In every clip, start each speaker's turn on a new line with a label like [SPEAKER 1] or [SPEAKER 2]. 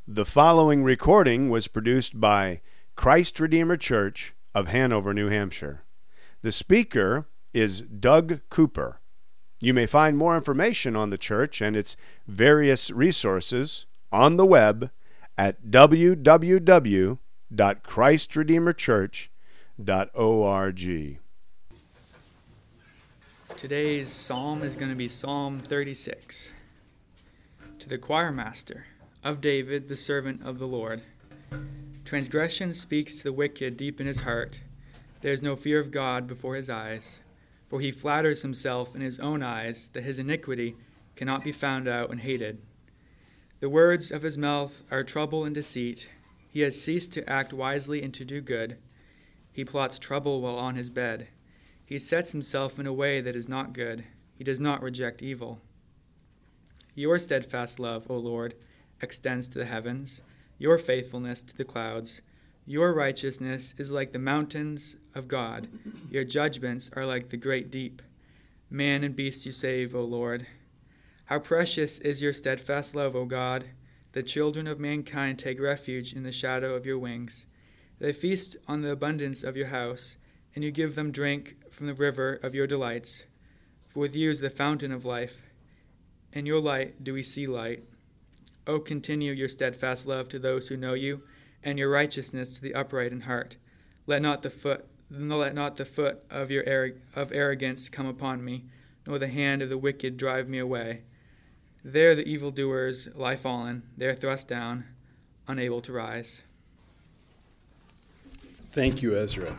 [SPEAKER 1] The following recording was produced by Christ Redeemer Church of Hanover, New Hampshire. The speaker is Doug Cooper. You may find more information on the church and its various resources on the web at www.christredeemerchurch.org.
[SPEAKER 2] Today's psalm is going to be Psalm 36. To the choir master, of David, the servant of the Lord. Transgression speaks to the wicked deep in his heart. There is no fear of God before his eyes, for he flatters himself in his own eyes that his iniquity cannot be found out and hated. The words of his mouth are trouble and deceit. He has ceased to act wisely and to do good. He plots trouble while on his bed. He sets himself in a way that is not good. He does not reject evil. Your steadfast love, O Lord, extends to the heavens, your faithfulness to the clouds. Your righteousness is like the mountains of God. Your judgments are like the great deep. Man and beast you save, O Lord. How precious is your steadfast love, O God. The children of mankind take refuge in the shadow of your wings. They feast on the abundance of your house, and you give them drink from the river of your delights. For with you is the fountain of life. In your light do we see light. O continue your steadfast love to those who know you, and your righteousness to the upright in heart. Let not the foot of arrogance come upon me, nor the hand of the wicked drive me away. There the evildoers lie fallen, they are thrust down, unable to rise.
[SPEAKER 3] Thank you, Ezra.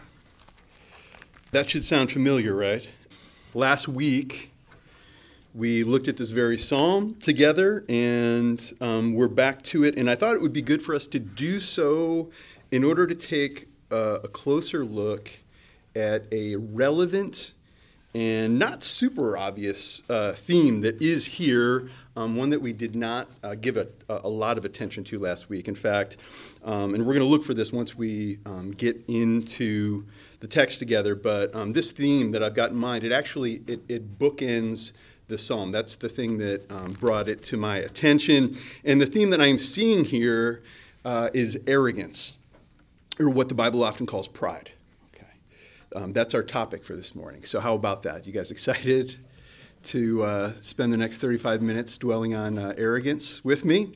[SPEAKER 3] That should sound familiar, right? Last week, we looked at this very psalm together, and we're back to it. And I thought it would be good for us to do so in order to take a closer look at a relevant and not super obvious theme that is here, one that we did not give a lot of attention to last week. In fact, and we're going to look for this once we get into the text together. But this theme that I've got in mind, it bookends the psalm. That's the thing that brought it to my attention. And the theme that I'm seeing here is arrogance, or what the Bible often calls pride. Okay, that's our topic for this morning. So how about that? You guys excited to spend the next 35 minutes dwelling on arrogance with me?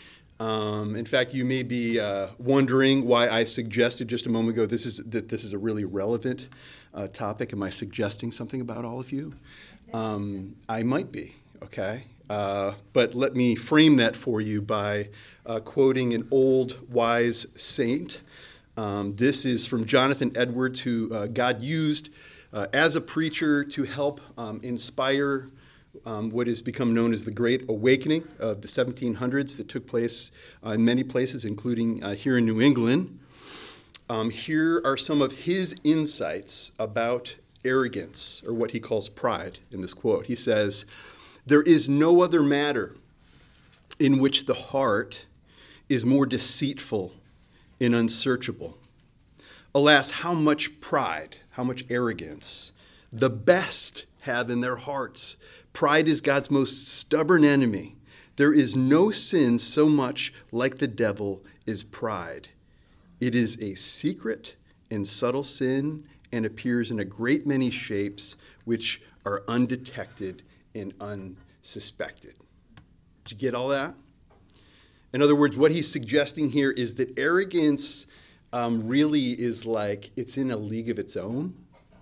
[SPEAKER 3] In fact, you may be wondering why I suggested just a moment ago this is a really relevant topic. Am I suggesting something about all of you? I might be, okay? But let me frame that for you by quoting an old wise saint. This is from Jonathan Edwards, who God used as a preacher to help inspire what has become known as the Great Awakening of the 1700s that took place in many places, including here in New England. Here are some of his insights about arrogance, or what he calls pride, in this quote. He says, "There is no other matter in which the heart is more deceitful and unsearchable. Alas, how much pride, how much arrogance the best have in their hearts. Pride is God's most stubborn enemy. There is no sin so much like the devil is pride. It is a secret and subtle sin, and appears in a great many shapes which are undetected and unsuspected." Did you get all that? In other words, what he's suggesting here is that arrogance really is like it's in a league of its own.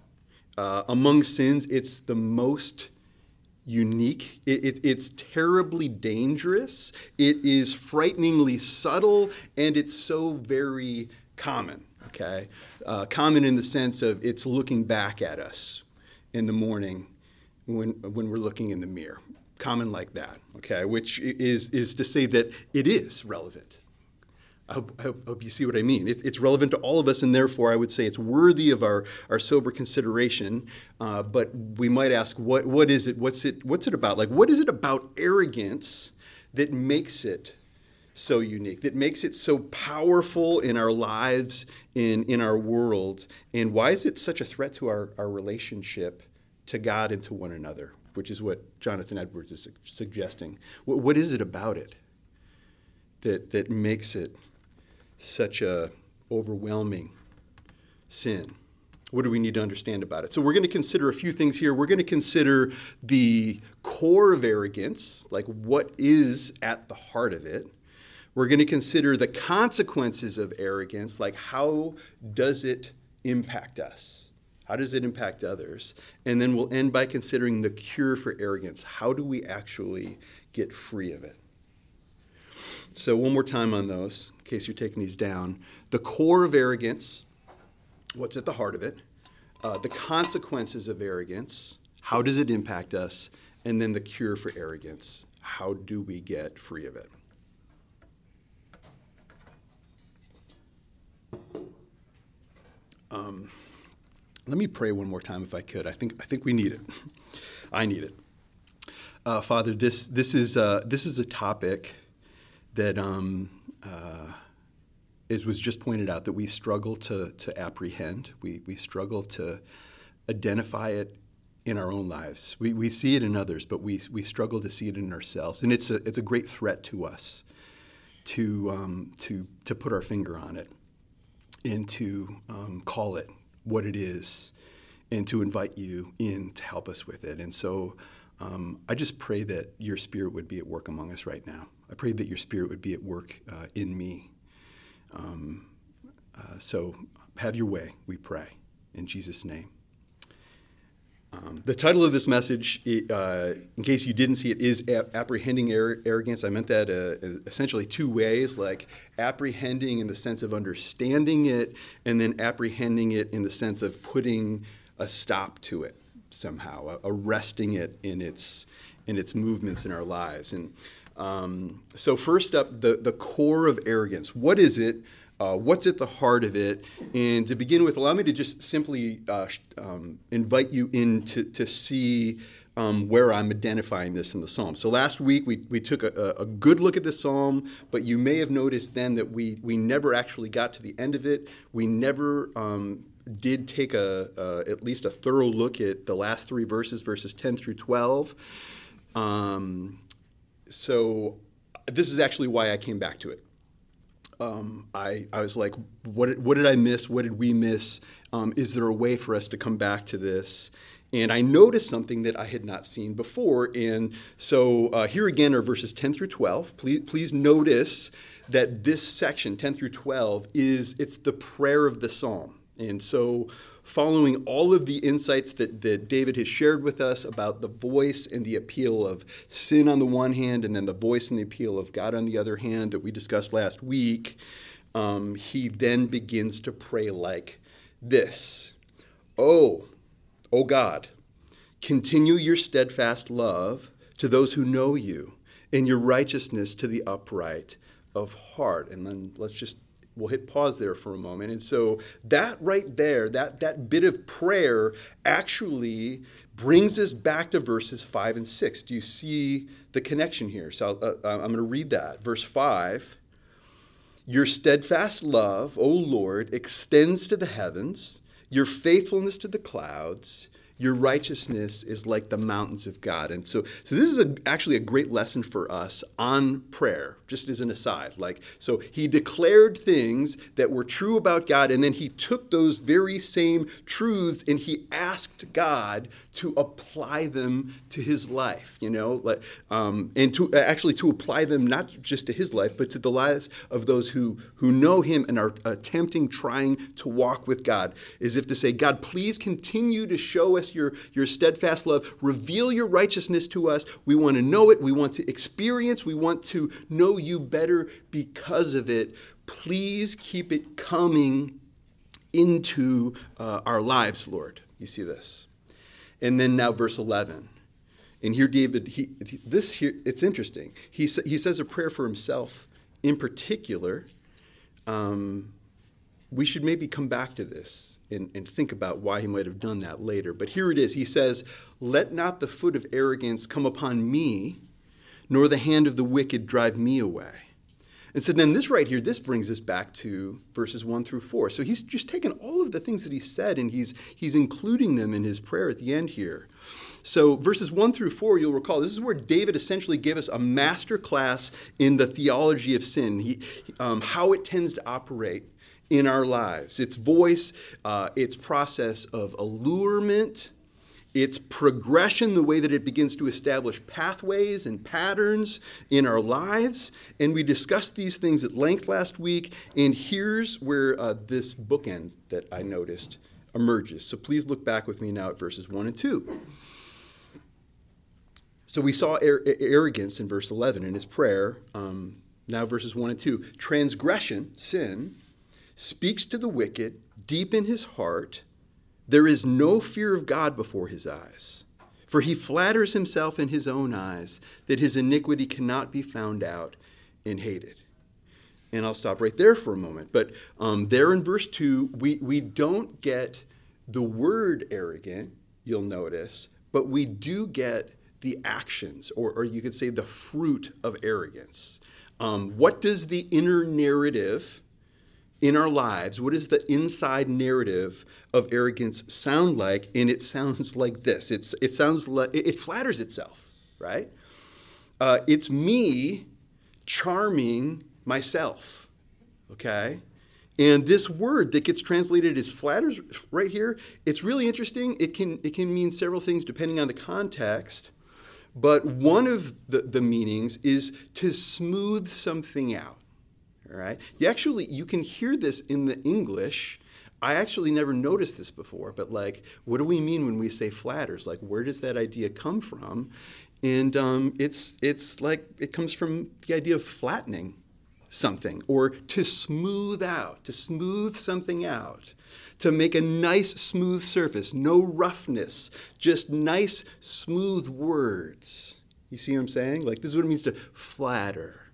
[SPEAKER 3] Among sins, it's the most unique. It's terribly dangerous. It is frighteningly subtle, and it's so very common. Okay, common in the sense of it's looking back at us in the morning when we're looking in the mirror. Common like that, okay, which is to say that it is relevant. I hope you see what I mean. It's relevant to all of us, and therefore I would say it's worthy of our sober consideration. But we might ask, what is it? What's it about? Like, what is it about arrogance that makes it so unique, that makes it so powerful in our lives, in our world? And why is it such a threat to our relationship to God and to one another, which is what Jonathan Edwards is suggesting? What is it about it? that makes it such a overwhelming sin? What do we need to understand about it? So we're going to consider a few things here. We're going to consider the core of arrogance, like what is at the heart of it. We're going to consider the consequences of arrogance, like how does it impact us? How does it impact others? And then we'll end by considering the cure for arrogance. How do we actually get free of it? So one more time on those, in case you're taking these down. The core of arrogance, what's at the heart of it? The consequences of arrogance, how does it impact us? And then the cure for arrogance, how do we get free of it? Let me pray one more time if I could. I think we need it. I need it. Father, this is a topic that it was just pointed out that we struggle to apprehend. We struggle to identify it in our own lives. We see it in others, but we struggle to see it in ourselves. And it's a great threat to us to put our finger on it and to call it what it is and to invite you in to help us with it. And so I just pray that your Spirit would be at work among us right now. I pray that your Spirit would be at work in me. So have your way, we pray, in Jesus' name. The title of this message, in case you didn't see it, is Apprehending Arrogance. I meant that essentially two ways, like apprehending in the sense of understanding it, and then apprehending it in the sense of putting a stop to it somehow, arresting it in its movements in our lives. And so first up, the core of arrogance. What is it? What's at the heart of it? And to begin with, allow me to just simply invite you in to see where I'm identifying this in the psalm. So last week we took a good look at the psalm, but you may have noticed then that we never actually got to the end of it. We never did take at least a thorough look at the last three verses 10 through 12. So this is actually why I came back to it. I was like, what did I miss? What did we miss? Is there a way for us to come back to this? And I noticed something that I had not seen before. And so here again are verses 10 through 12. Please notice that this section, 10 through 12, it's the prayer of the psalm. And so following all of the insights that David has shared with us about the voice and the appeal of sin on the one hand, and then the voice and the appeal of God on the other hand that we discussed last week, he then begins to pray like this. Oh God, continue your steadfast love to those who know you, and your righteousness to the upright of heart. And then we'll hit pause there for a moment. And so that right there, that bit of prayer actually brings us back to verses 5 and 6. Do you see the connection here? So I'm going to read that. Verse 5, your steadfast love, O Lord, extends to the heavens, your faithfulness to the clouds. Your righteousness is like the mountains of God. And so this is actually a great lesson for us on prayer, just as an aside. So he declared things that were true about God, and then he took those very same truths and he asked God to apply them to his life, and to apply them not just to his life, but to the lives of those who know him and are trying to walk with God, as if to say, God, please continue to show us your steadfast love. Reveal your righteousness to us. We want to know it. We want to experience. We want to know you better because of it. Please keep it coming into our lives, Lord. You see this. And then now verse 11. And here David, it's interesting. He says a prayer for himself in particular. We should maybe come back to this and think about why he might have done that later. But here it is. He says, let not the foot of arrogance come upon me, nor the hand of the wicked drive me away. And so then this right here, this brings us back to verses 1 through 4. So he's just taken all of the things that he said, and he's including them in his prayer at the end here. So verses 1 through 4, you'll recall, this is where David essentially gave us a master class in the theology of sin, how it tends to operate in our lives. Its voice, its process of allurement, its progression, the way that it begins to establish pathways and patterns in our lives. And we discussed these things at length last week. And here's where this bookend that I noticed emerges. So please look back with me now at verses 1 and 2. So we saw arrogance in verse 11 in his prayer. Now verses 1 and 2. Transgression, sin, speaks to the wicked deep in his heart. There is no fear of God before his eyes, for he flatters himself in his own eyes that his iniquity cannot be found out and hated. And I'll stop right there for a moment. But there in verse 2, we don't get the word arrogant, you'll notice, but we do get the actions, or you could say the fruit of arrogance. What does the inner narrative in our lives, what does the inside narrative of arrogance sound like? And it sounds like this. It sounds like it flatters itself, right? It's me charming myself, okay? And this word that gets translated as flatters right here, it's really interesting. It can mean several things depending on the context. But one of the meanings is to smooth something out. All right. You can hear this in the English. I actually never noticed this before, but what do we mean when we say flatters? Where does that idea come from? And it's like it comes from the idea of flattening something, or to smooth something out, to make a nice smooth surface, no roughness, just nice smooth words. You see what I'm saying? This is what it means to flatter,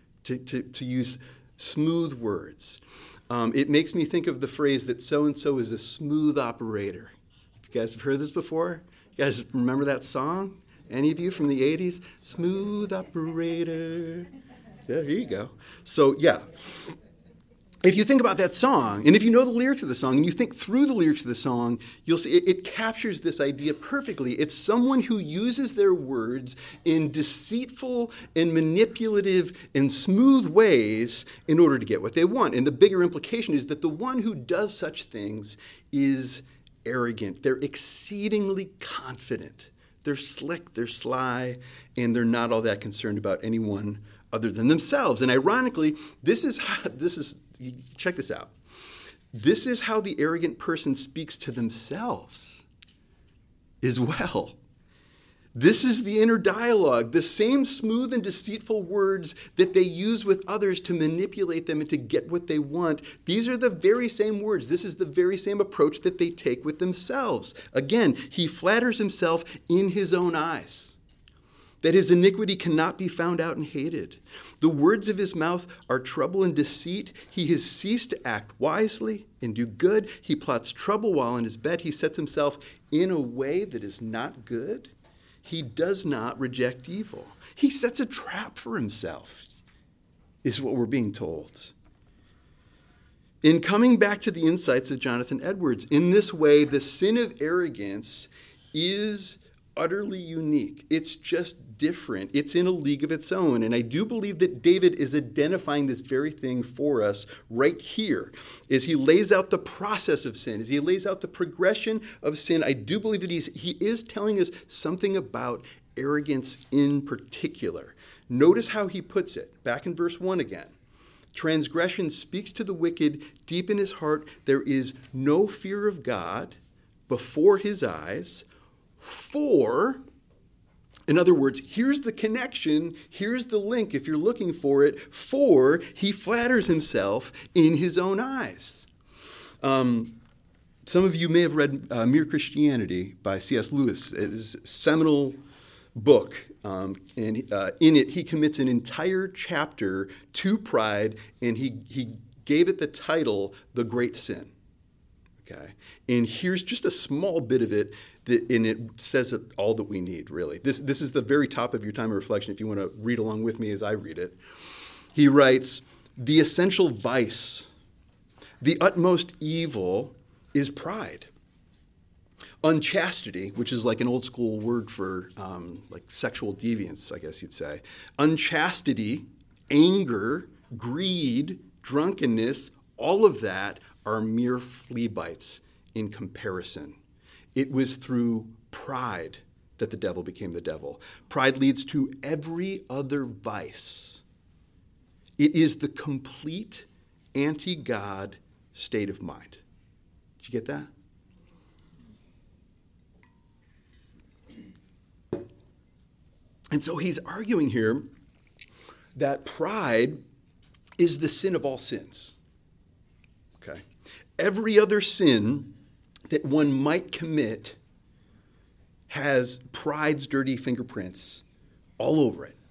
[SPEAKER 3] to use smooth words. It makes me think of the phrase that so-and-so is a smooth operator. You guys have heard this before? You guys remember that song? Any of you from the 80s? Smooth operator. Yeah, there you go. So, yeah. If you think about that song, and if you know the lyrics of the song, and you think through the lyrics of the song, you'll see it captures this idea perfectly. It's someone who uses their words in deceitful and manipulative and smooth ways in order to get what they want. And the bigger implication is that the one who does such things is arrogant. They're exceedingly confident. They're slick, they're sly, and they're not all that concerned about anyone other than themselves. And ironically, check this out. This is how the arrogant person speaks to themselves as well. This is the inner dialogue, the same smooth and deceitful words that they use with others to manipulate them and to get what they want. These are the very same words. This is the very same approach that they take with themselves. Again, he flatters himself in his own eyes, that his iniquity cannot be found out and hated. The words of his mouth are trouble and deceit. He has ceased to act wisely and do good. He plots trouble while in his bed. He sets himself in a way that is not good. He does not reject evil. He sets a trap for himself, is what we're being told. In coming back to the insights of Jonathan Edwards, in this way, the sin of arrogance is utterly unique. It's just different. It's in a league of its own. And I do believe that David is identifying this very thing for us right here as he lays out the process of sin, as he lays out the progression of sin. I do believe that he is telling us something about arrogance in particular. Notice how he puts it. Back in verse 1 again. Transgression speaks to the wicked deep in his heart. There is no fear of God before his eyes. For, in other words, here's the connection, here's the link if you're looking for it, for he flatters himself in his own eyes. Some of you may have read Mere Christianity by C.S. Lewis, his seminal book. And in it, he commits an entire chapter to pride, and he gave it the title, The Great Sin. Okay, and here's just a small bit of it, and it says all that we need, really. This is the very top of your time of reflection, if you want to read along with me as I read it. He writes, the essential vice, the utmost evil is pride. Unchastity, which is like an old school word for like sexual deviance, I guess you'd say. Unchastity, anger, greed, drunkenness, all of that are mere flea bites in comparison. It was through pride that the devil became the devil. Pride leads to every other vice. It is the complete anti-God state of mind. Did you get that? And so he's arguing here that pride is the sin of all sins. Okay? Every other sin that one might commit has pride's dirty fingerprints all over it.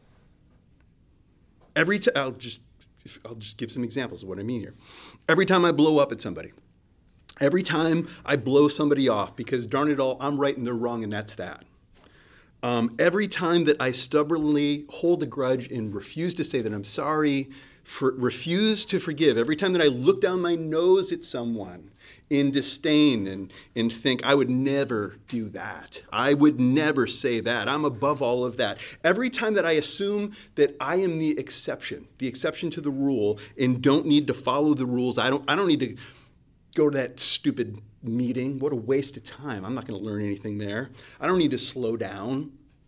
[SPEAKER 3] I'll just give some examples of what I mean here. Every time I blow up at somebody, every time I blow somebody off because darn it all, I'm right and they're wrong and that's that. Every time that I stubbornly hold a grudge and refuse to say that I'm sorry, refuse to forgive, every time that I look down my nose at someone in disdain and think, I would never do that. I would never say that. I'm above all of that. Every time that I assume that I am the exception to the rule and don't need to follow the rules, I don't need to go to that stupid meeting. What a waste of time. I'm not going to learn anything there. I don't need to slow down.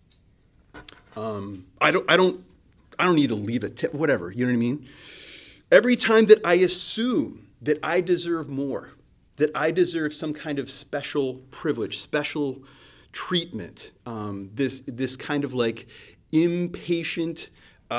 [SPEAKER 3] I don't need to leave a tip, whatever, you know what I mean? Every time that I assume that I deserve more, that I deserve some kind of special privilege, special treatment, this kind of like impatient,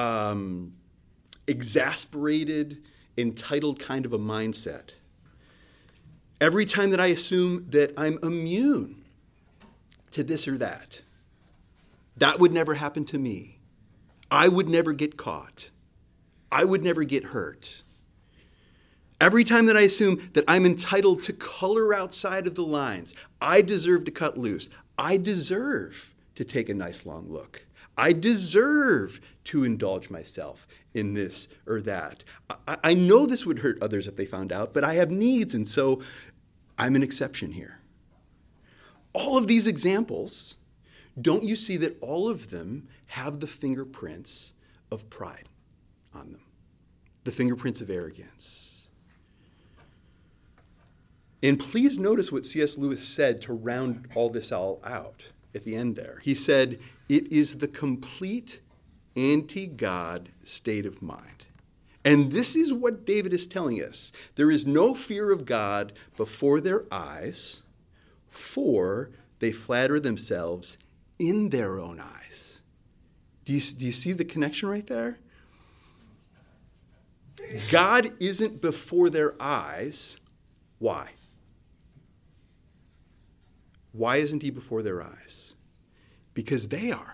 [SPEAKER 3] exasperated, entitled kind of a mindset. Every time that I assume that I'm immune to this or that, that would never happen to me. I would never get caught. I would never get hurt. Every time that I assume that I'm entitled to color outside of the lines, I deserve to cut loose. I deserve to take a nice long look. I deserve to indulge myself in this or that. I know this would hurt others if they found out, but I have needs, and so I'm an exception here. All of these examples, don't you see that all of them have the fingerprints of pride on them? The fingerprints of arrogance. And please notice what C.S. Lewis said to round all this all out at the end there. He said, it is the complete anti-God state of mind. And this is what David is telling us. There is no fear of God before their eyes, for they flatter themselves in their own eyes. Do you see the connection right there? God isn't before their eyes. Why? Why isn't he before their eyes? Because they are.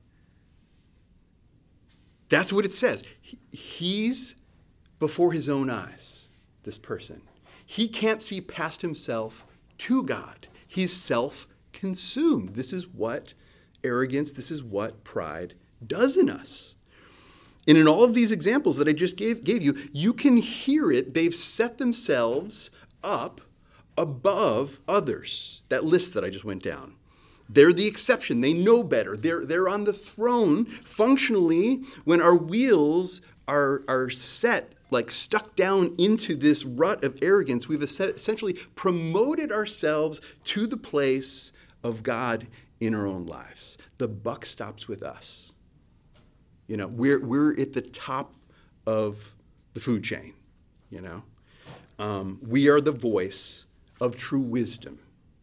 [SPEAKER 3] That's what it says. He's before his own eyes, this person. He can't see past himself to God. He's self-consumed. This is what arrogance, this is what pride does in us. And in all of these examples that I just gave you, you can hear it. They've set themselves up above others. That list that I just went down. They're the exception. They know better. They're on the throne. Functionally, when our wheels are set, like stuck down into this rut of arrogance, we've essentially promoted ourselves to the place of God in our own lives. The buck stops with us. You know, we're at the top of the food chain, you know. We are the voice of true wisdom.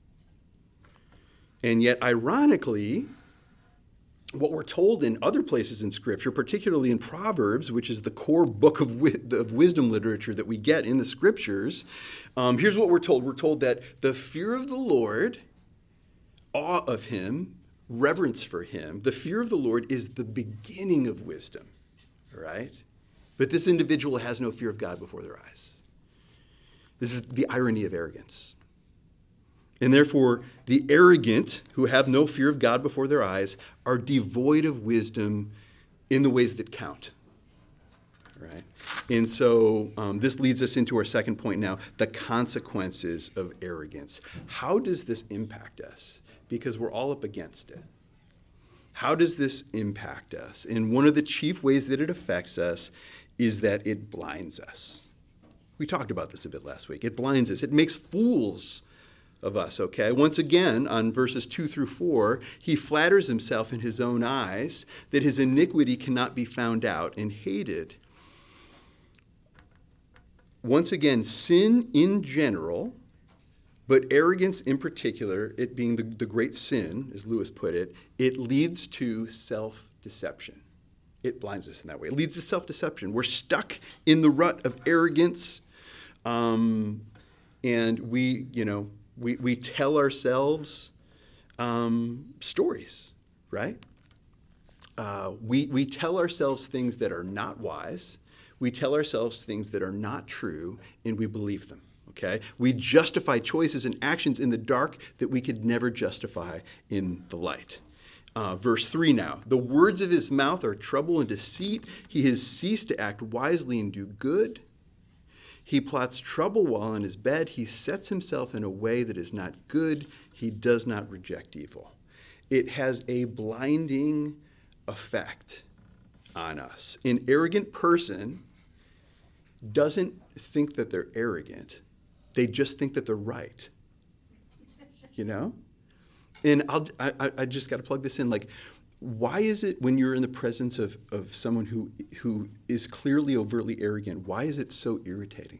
[SPEAKER 3] And yet, ironically, what we're told in other places in Scripture, particularly in Proverbs, which is the core book of wisdom literature that we get in the Scriptures, here's what we're told. We're told that the fear of the Lord, awe of him, reverence for him, the fear of the Lord is the beginning of wisdom, right? But this individual has no fear of God before their eyes. This is the irony of arrogance. And therefore, the arrogant who have no fear of God before their eyes are devoid of wisdom in the ways that count. right? And so this leads us into our second point now, the consequences of arrogance. How does this impact us? Because we're all up against it. How does this impact us? And one of the chief ways that it affects us is that it blinds us. We talked about this a bit last week. It blinds us. It makes fools of us, okay? Once again, on verses 2 through 4, he flatters himself in his own eyes that his iniquity cannot be found out and hated. Once again, sin in general, but arrogance in particular, it being the great sin, as Lewis put it, it leads to self-deception. It blinds us in that way. It leads to self-deception. We're stuck in the rut of arrogance, and we tell ourselves stories, right? We tell ourselves things that are not wise. We tell ourselves things that are not true, and we believe them. Okay? We justify choices and actions in the dark that we could never justify in the light. Verse 3 now. The words of his mouth are trouble and deceit. He has ceased to act wisely and do good. He plots trouble while on his bed. He sets himself in a way that is not good. He does not reject evil. It has a blinding effect on us. An arrogant person doesn't think that they're arrogant. They just think that they're right. You know? And I just got to plug this in. Like, why is it when you're in the presence of someone who is clearly overtly arrogant, why is it so irritating?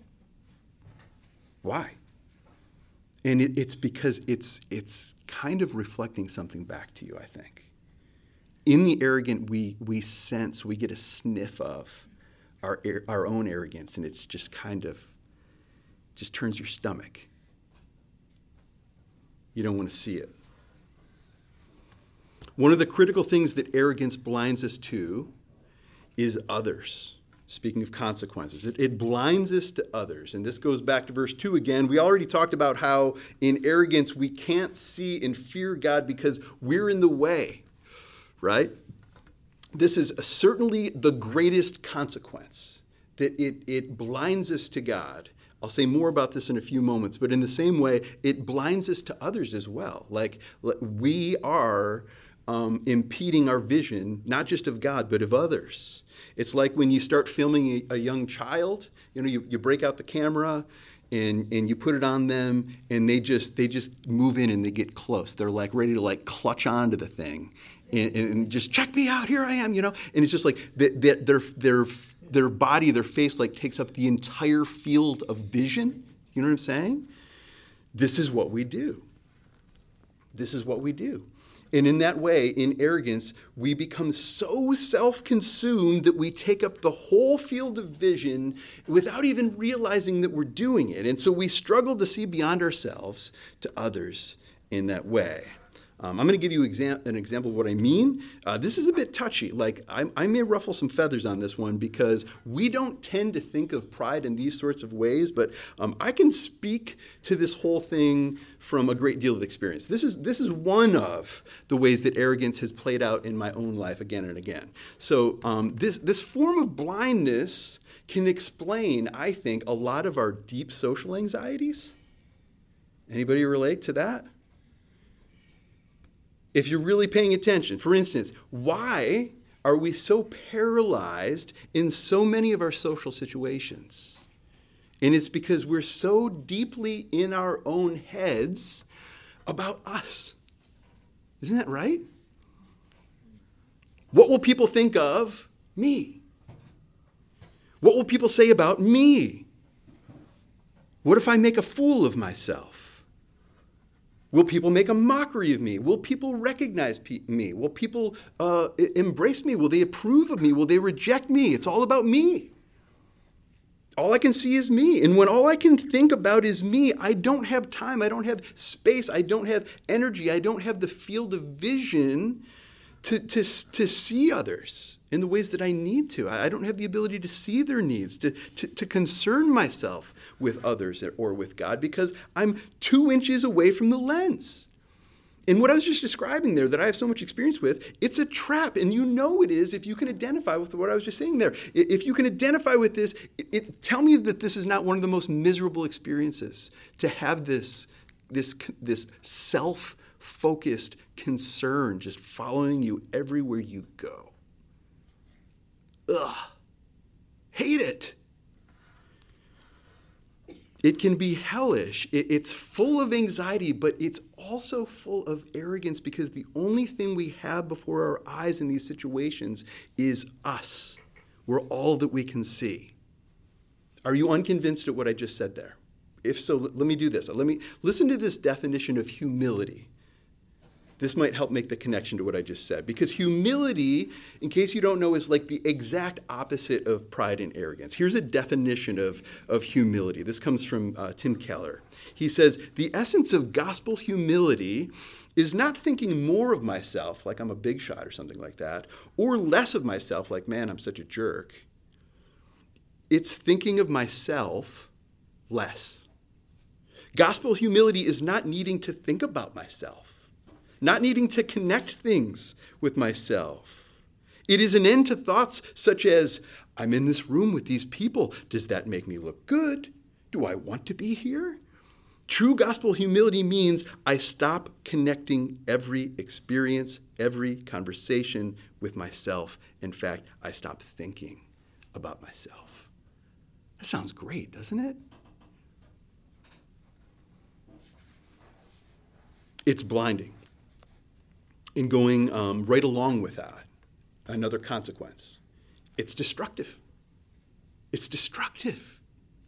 [SPEAKER 3] Why? And it's because it's kind of reflecting something back to you, I think. In the arrogant, we sense, we get a sniff of our own arrogance, and it's just kind of just turns your stomach. You don't want to see it. One of the critical things that arrogance blinds us to is others. Speaking of consequences, it blinds us to others. And this goes back to verse 2 again. We already talked about how in arrogance we can't see and fear God because we're in the way, right? This is certainly the greatest consequence, that it blinds us to God. I'll say more about this in a few moments, but in the same way, it blinds us to others as well. Like we are impeding our vision, not just of God, but of others. It's like when you start filming a young child, you break out the camera and you put it on them, and they just move in and they get close. They're like ready to like clutch onto the thing and just check me out, here I am, And it's just like their body, their face like takes up the entire field of vision. You know what I'm saying? This is what we do. This is what we do. And in that way, in arrogance, we become so self-consumed that we take up the whole field of vision without even realizing that we're doing it. And so we struggle to see beyond ourselves to others in that way. I'm going to give you an example of what I mean. This is a bit touchy. Like I may ruffle some feathers on this one because we don't tend to think of pride in these sorts of ways, but I can speak to this whole thing from a great deal of experience. This is one of the ways that arrogance has played out in my own life again and again. So this form of blindness can explain, I think, a lot of our deep social anxieties. Anybody relate to that? If you're really paying attention, for instance, why are we so paralyzed in so many of our social situations? And it's because we're so deeply in our own heads about us. Isn't that right? What will people think of me? What will people say about me? What if I make a fool of myself? Will people make a mockery of me? Will people recognize me? Will people embrace me? Will they approve of me? Will they reject me? It's all about me. All I can see is me. And when all I can think about is me, I don't have time. I don't have space. I don't have energy. I don't have the field of vision to see others in the ways that I need to. I don't have the ability to see their needs, to concern myself with others or with God because I'm 2 inches away from the lens. And what I was just describing there that I have so much experience with, it's a trap. And you know it is if you can identify with what I was just saying there. If you can identify with this, tell me that this is not one of the most miserable experiences to have this self-focused concern just following you everywhere you go. Ugh. Hate it. It can be hellish. It's full of anxiety, but it's also full of arrogance because the only thing we have before our eyes in these situations is us. We're all that we can see. Are you unconvinced at what I just said there? If so, let me do this. Let me listen to this definition of humility. This might help make the connection to what I just said. Because humility, in case you don't know, is like the exact opposite of pride and arrogance. Here's a definition of humility. This comes from Tim Keller. He says, the essence of gospel humility is not thinking more of myself, like I'm a big shot or something like that, or less of myself, like, man, I'm such a jerk. It's thinking of myself less. Gospel humility is not needing to think about myself. Not needing to connect things with myself. It is an end to thoughts such as, I'm in this room with these people. Does that make me look good? Do I want to be here? True gospel humility means I stop connecting every experience, every conversation with myself. In fact, I stop thinking about myself. That sounds great, doesn't it? It's blinding. In going right along with that, another consequence. It's destructive. It's destructive.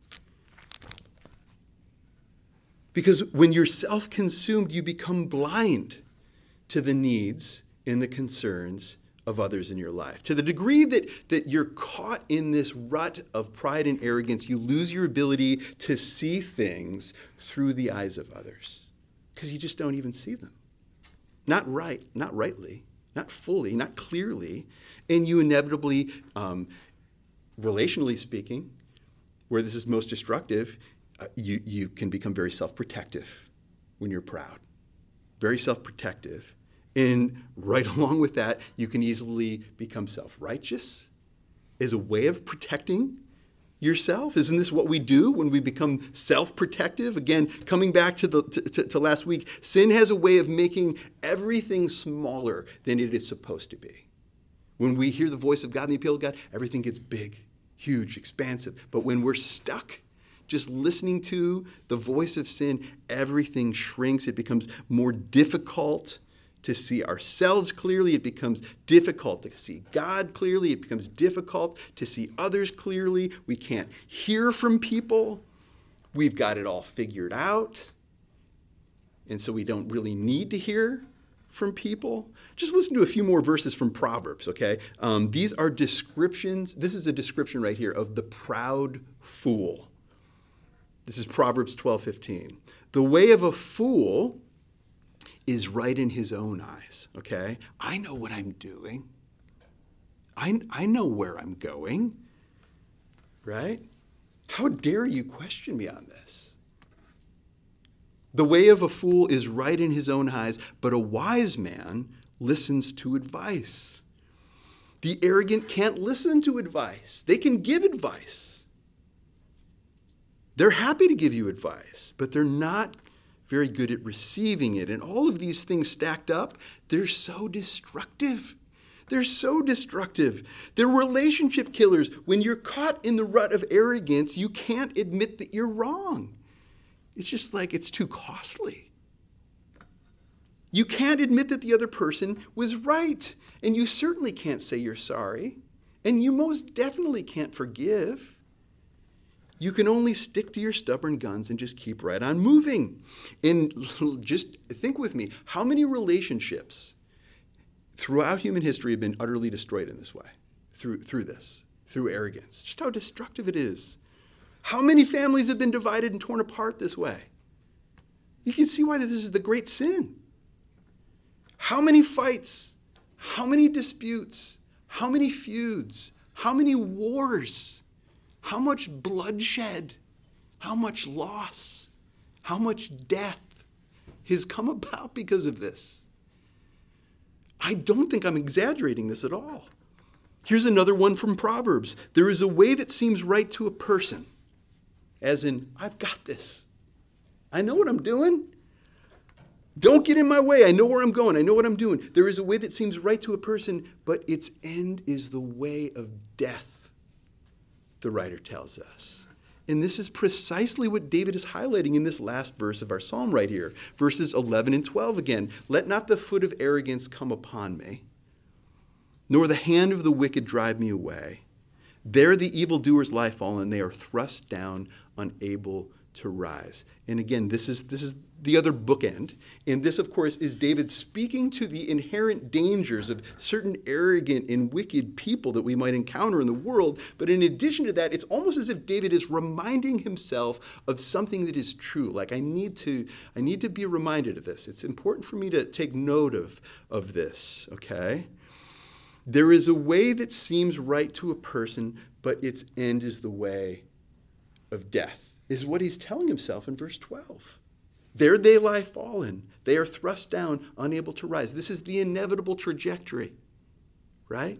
[SPEAKER 3] Because when you're self-consumed, you become blind to the needs and the concerns of others in your life. To the degree that you're caught in this rut of pride and arrogance, you lose your ability to see things through the eyes of others. Because you just don't even see them. Not rightly, not fully, not clearly, and you inevitably, relationally speaking, where this is most destructive, you can become very self-protective when you're proud. Very self-protective. And right along with that, you can easily become self-righteous as a way of protecting yourself. Isn't this what we do when we become self-protective? Again, coming back to last week, sin has a way of making everything smaller than it is supposed to be. When we hear the voice of God and the appeal of God, everything gets big, huge, expansive. But when we're stuck just listening to the voice of sin, everything shrinks. It becomes more difficult to see ourselves clearly. It becomes difficult to see God clearly. It becomes difficult to see others clearly. We can't hear from people. We've got it all figured out. And so we don't really need to hear from people. Just listen to a few more verses from Proverbs, okay? These are descriptions. This is a description right here of the proud fool. This is Proverbs 12:15. The way of a fool is right in his own eyes, okay? I know what I'm doing. I know where I'm going, right? How dare you question me on this? The way of a fool is right in his own eyes, but a wise man listens to advice. The arrogant can't listen to advice. They can give advice. They're happy to give you advice, but they're not very good at receiving it. And all of these things stacked up, they're so destructive. They're so destructive. They're relationship killers. When you're caught in the rut of arrogance, you can't admit that you're wrong. It's just like it's too costly. You can't admit that the other person was right. And you certainly can't say you're sorry. And you most definitely can't forgive. You can only stick to your stubborn guns and just keep right on moving. And just think with me, how many relationships throughout human history have been utterly destroyed in this way, through arrogance? Just how destructive it is. How many families have been divided and torn apart this way? You can see why this is the great sin. How many fights, how many disputes, how many feuds, how many wars, how much bloodshed, how much loss, how much death has come about because of this. I don't think I'm exaggerating this at all. Here's another one from Proverbs. There is a way that seems right to a person, as in, I've got this. I know what I'm doing. Don't get in my way. I know where I'm going. I know what I'm doing. There is a way that seems right to a person, but its end is the way of death, the writer tells us. And this is precisely what David is highlighting in this last verse of our psalm right here. Verses 11 and 12 again. Let not the foot of arrogance come upon me, nor the hand of the wicked drive me away. There the evildoers lie fallen. They are thrust down, unable to rise. And again, this is the other bookend. And this, of course, is David speaking to the inherent dangers of certain arrogant and wicked people that we might encounter in the world. But in addition to that, it's almost as if David is reminding himself of something that is true. Like, I need to be reminded of this. It's important for me to take note of this, okay? There is a way that seems right to a person, but its end is the way of death, is what he's telling himself in verse 12. There they lie fallen. They are thrust down, unable to rise. This is the inevitable trajectory, right?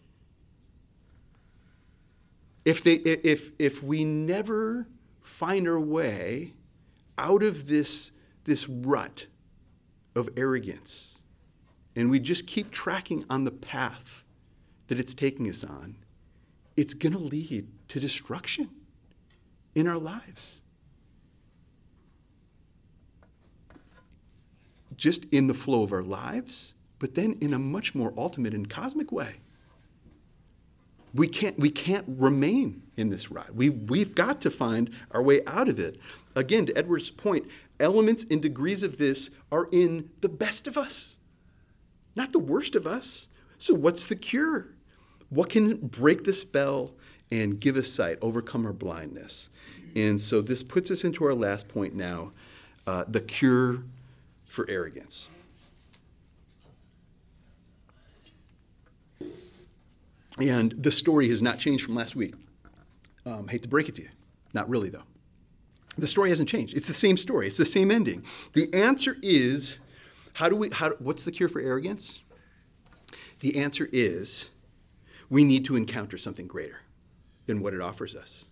[SPEAKER 3] If we never find our way out of this rut of arrogance, and we just keep tracking on the path that it's taking us on, it's going to lead to destruction in our lives. Just in the flow of our lives, but then in a much more ultimate and cosmic way. We can't remain in this ride. We've got to find our way out of it. Again, to Edward's point, elements and degrees of this are in the best of us, not the worst of us. So what's the cure? What can break the spell and give us sight, overcome our blindness? And so this puts us into our last point now, the cure for arrogance. And the story has not changed from last week. Hate to break it to you. Not really, though. The story hasn't changed. It's the same story. It's the same ending. The answer is, what's the cure for arrogance? The answer is, we need to encounter something greater than what it offers us.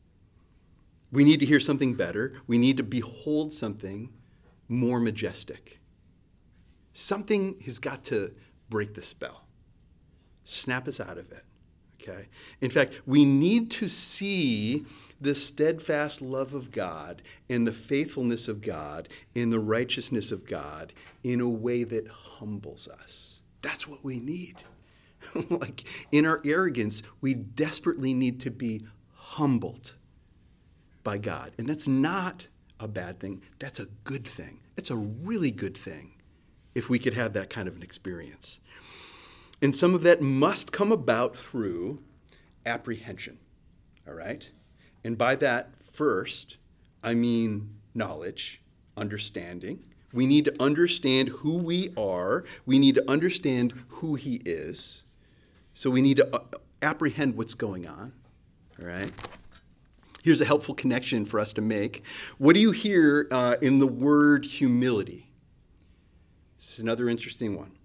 [SPEAKER 3] We need to hear something better. We need to behold something more majestic. Something has got to break the spell, snap us out of it, okay? In fact, we need to see the steadfast love of God and the faithfulness of God and the righteousness of God in a way that humbles us. That's what we need. Like, in our arrogance, we desperately need to be humbled by God. And that's not a bad thing. That's a good thing. It's a really good thing if we could have that kind of an experience. And some of that must come about through apprehension, all right? And by that, first, I mean knowledge, understanding. We need to understand who we are. We need to understand who he is. So we need to apprehend what's going on, all right? Here's a helpful connection for us to make. What do you hear in the word humility? This is another interesting one.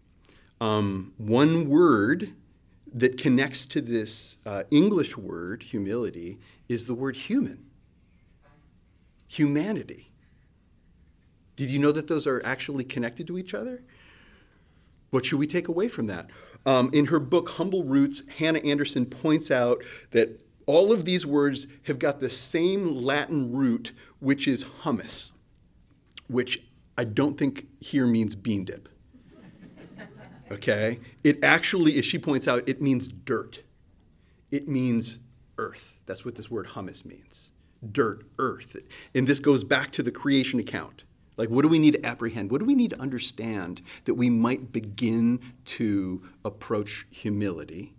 [SPEAKER 3] One word that connects to this English word, humility, is the word human. Humanity. Did you know that those are actually connected to each other? What should we take away from that? In her book, Humble Roots, Hannah Anderson points out that all of these words have got the same Latin root, which is hummus, which I don't think here means bean dip. Okay? It actually, as she points out, it means dirt. It means earth. That's what this word hummus means. Dirt, earth. And this goes back to the creation account. Like, what do we need to apprehend? What do we need to understand that we might begin to approach humility?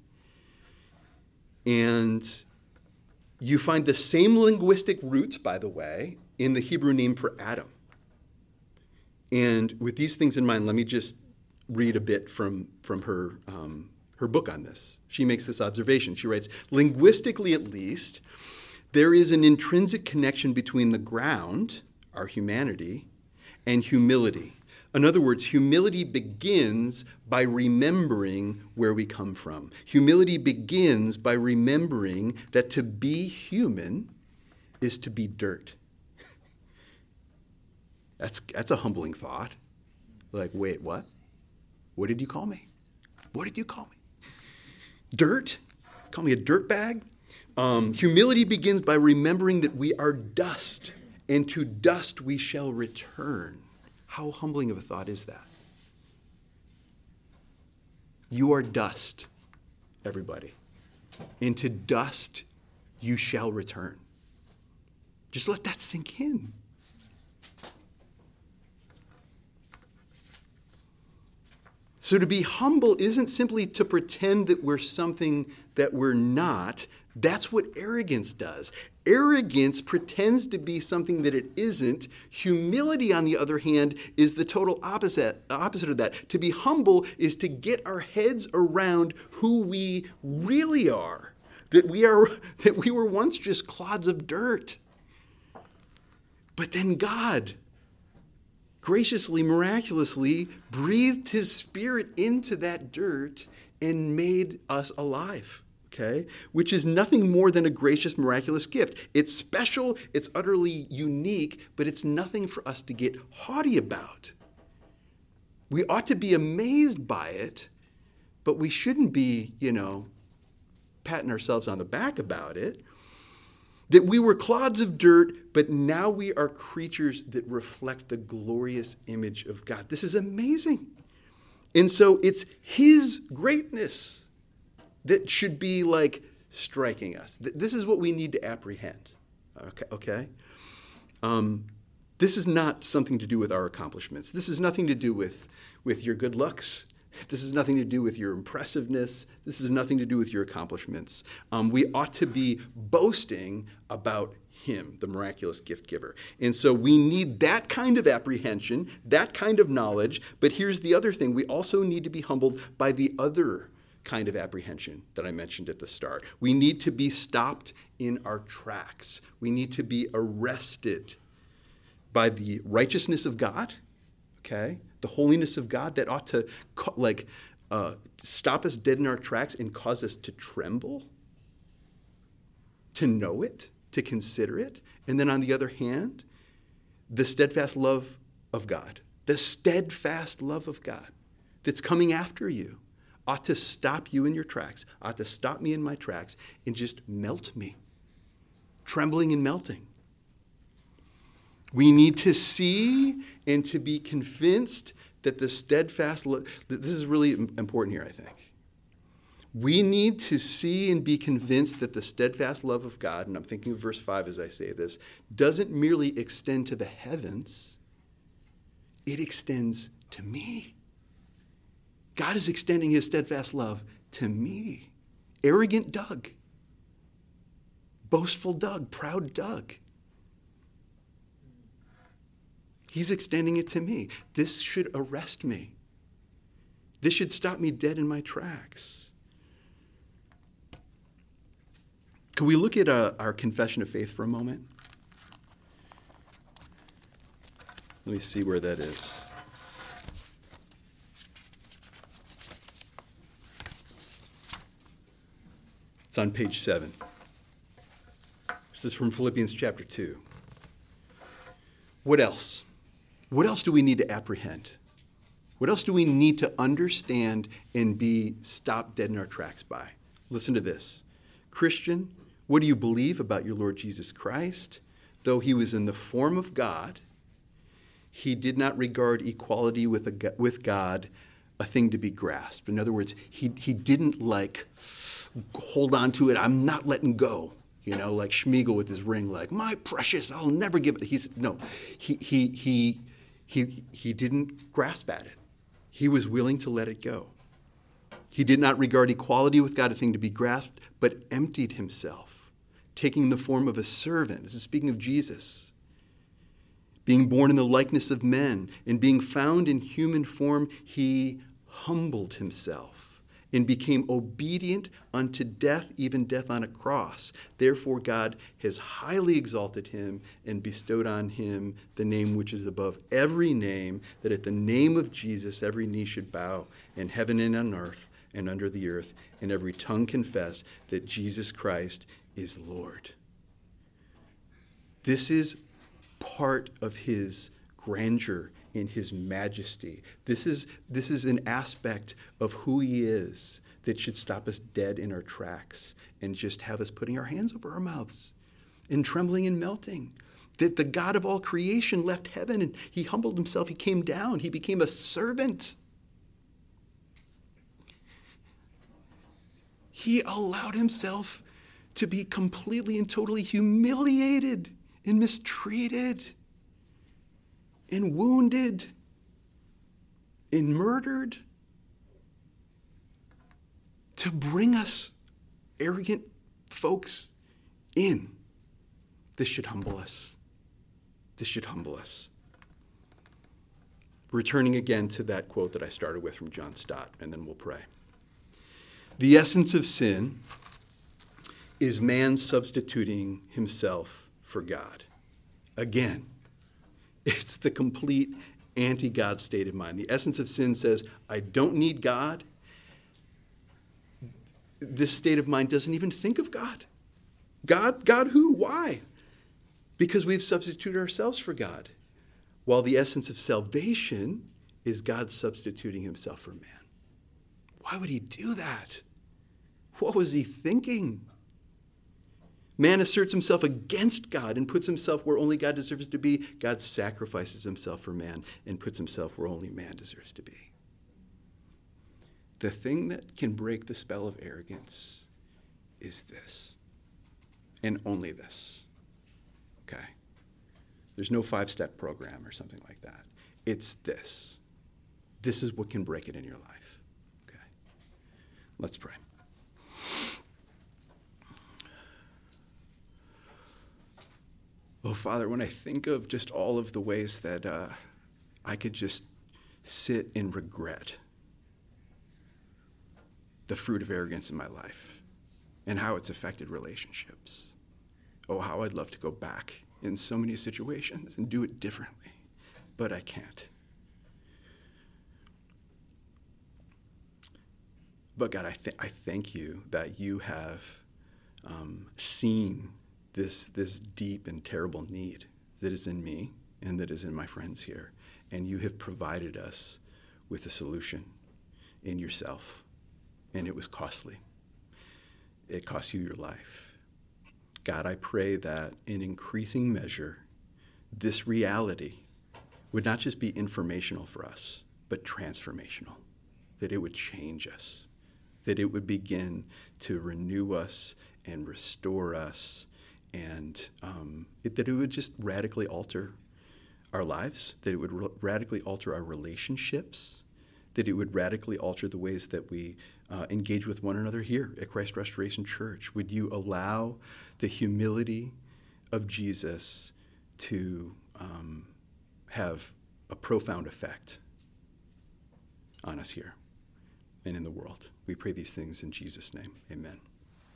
[SPEAKER 3] And you find the same linguistic roots, by the way, in the Hebrew name for Adam. And with these things in mind, let me just read a bit from her book on this. She makes this observation. She writes, linguistically at least, there is an intrinsic connection between the ground, our humanity, and humility. In other words, humility begins by remembering where we come from. Humility begins by remembering that to be human is to be dirt. That's a humbling thought. Like, wait, what? What did you call me? What did you call me? Dirt? Call me a dirt bag? Humility begins by remembering that we are dust, and to dust we shall return. How humbling of a thought is that? You are dust, everybody. And to dust you shall return. Just let that sink in. So to be humble isn't simply to pretend that we're something that we're not. That's what arrogance does. Arrogance pretends to be something that it isn't. Humility, on the other hand, is the total opposite of that. To be humble is to get our heads around who we really are. That we were once just clods of dirt. But then God graciously, miraculously breathed his Spirit into that dirt and made us alive, okay? Which is nothing more than a gracious, miraculous gift. It's special, it's utterly unique, but it's nothing for us to get haughty about. We ought to be amazed by it, but we shouldn't be, patting ourselves on the back about it. That we were clods of dirt, but now we are creatures that reflect the glorious image of God. This is amazing. And so it's his greatness that should be like striking us. This is what we need to apprehend. Okay? This is not something to do with our accomplishments. This has nothing to do with your good looks. This has nothing to do with your impressiveness. This has nothing to do with your accomplishments. We ought to be boasting about him, the miraculous gift giver. And so we need that kind of apprehension, that kind of knowledge. But here's the other thing. We also need to be humbled by the other kind of apprehension that I mentioned at the start. We need to be stopped in our tracks. We need to be arrested by the righteousness of God, okay? The holiness of God that ought to stop us dead in our tracks and cause us to tremble, to know it, to consider it. And then on the other hand, the steadfast love of God, the steadfast love of God that's coming after you ought to stop you in your tracks, ought to stop me in my tracks and just melt me, trembling and melting. We need to see and to be convinced that the steadfast love, this is really important here, I think. We need to see and be convinced that the steadfast love of God, and I'm thinking of verse 5 as I say this, doesn't merely extend to the heavens, it extends to me. God is extending his steadfast love to me. Arrogant Doug. Boastful Doug. Proud Doug. He's extending it to me. This should arrest me. This should stop me dead in my tracks. Could we look at our confession of faith for a moment? Let me see where that is. It's on page 7. This is from Philippians chapter 2. What else? What else do we need to apprehend? What else do we need to understand and be stopped dead in our tracks by? Listen to this. Christian, what do you believe about your Lord Jesus Christ? Though he was in the form of God, he did not regard equality with God a thing to be grasped. In other words, he didn't hold on to it. I'm not letting go. Like Schmiegel with his ring, like, my precious, I'll never give it. He didn't grasp at it. He was willing to let it go. He did not regard equality with God a thing to be grasped, but emptied himself, taking the form of a servant. This is speaking of Jesus. Being born in the likeness of men and being found in human form, he humbled himself and became obedient unto death, even death on a cross. Therefore God has highly exalted him and bestowed on him the name which is above every name, that at the name of Jesus every knee should bow in heaven and on earth and under the earth, and every tongue confess that Jesus Christ is Lord. This is part of his grandeur in his majesty. This is an aspect of who he is that should stop us dead in our tracks and just have us putting our hands over our mouths and trembling and melting. That the God of all creation left heaven and he humbled himself. He came down. He became a servant. He allowed himself to be completely and totally humiliated and mistreated and wounded and murdered to bring us arrogant folks in. This should humble us. This should humble us. Returning again to that quote that I started with from John Stott, and then we'll pray. The essence of sin is man substituting himself for God. Again, it's the complete anti-God state of mind. The essence of sin says, I don't need God. This state of mind doesn't even think of God. God who? Why? Because we've substituted ourselves for God. While the essence of salvation is God substituting himself for man. Why would he do that? What was he thinking? Man asserts himself against God and puts himself where only God deserves to be. God sacrifices himself for man and puts himself where only man deserves to be. The thing that can break the spell of arrogance is this, and only this. Okay? There's no 5-step program or something like that. It's this. This is what can break it in your life. Okay? Let's pray. Oh, Father, when I think of just all of the ways that I could just sit in regret the fruit of arrogance in my life and how it's affected relationships. Oh, how I'd love to go back in so many situations and do it differently, but I can't. But God, I thank you that you have seen this deep and terrible need that is in me and that is in my friends here. And you have provided us with a solution in yourself. And it was costly. It cost you your life. God, I pray that in increasing measure, this reality would not just be informational for us, but transformational. That it would change us. That it would begin to renew us and restore us, and that it would just radically alter our lives, that it would radically alter our relationships, that it would radically alter the ways that we engage with one another here at Christ Restoration Church. Would you allow the humility of Jesus to have a profound effect on us here and in the world? We pray these things in Jesus' name. Amen.